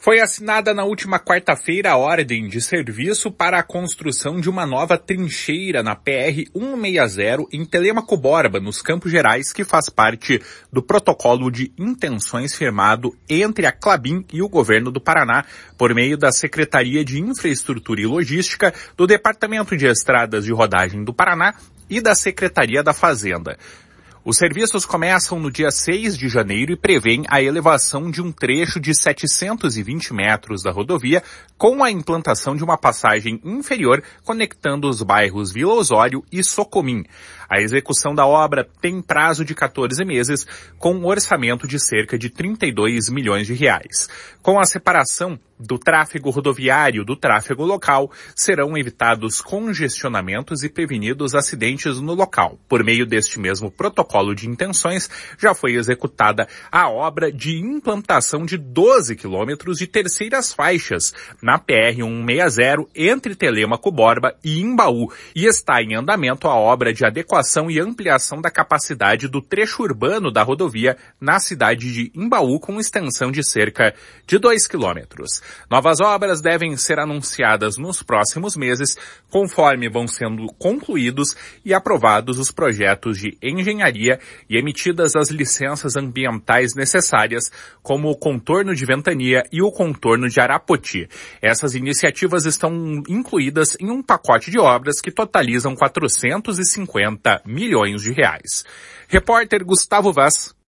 Foi assinada na última quarta-feira a ordem de serviço para a construção de uma nova trincheira na PR-160 em Telêmaco Borba, nos Campos Gerais, que faz parte do protocolo de intenções firmado entre a Klabin e o governo do Paraná, por meio da Secretaria de Infraestrutura e Logística, do Departamento de Estradas de Rodagem do Paraná e da Secretaria da Fazenda. Os serviços começam no dia 6 de janeiro e prevêem a elevação de um trecho de 720 metros da rodovia, com a implantação de uma passagem inferior conectando os bairros Vila Osório e Socomim. A execução da obra tem prazo de 14 meses, com um orçamento de cerca de 32 milhões de reais. Com a separação do tráfego rodoviário do tráfego local, serão evitados congestionamentos e prevenidos acidentes no local. Por meio deste mesmo protocolo de intenções, já foi executada a obra de implantação de 12 quilômetros de terceiras faixas na PR-160 entre Telêmaco Borba e Imbaú, e está em andamento a obra de adequação e ampliação da capacidade do trecho urbano da rodovia na cidade de Imbaú, com extensão de cerca de 2 quilômetros. Novas obras devem ser anunciadas nos próximos meses, conforme vão sendo concluídos e aprovados os projetos de engenharia e emitidas as licenças ambientais necessárias, como o contorno de Ventania e o contorno de Arapoti. Essas iniciativas estão incluídas em um pacote de obras que totalizam 450 milhões de reais. Repórter Gustavo Vaz.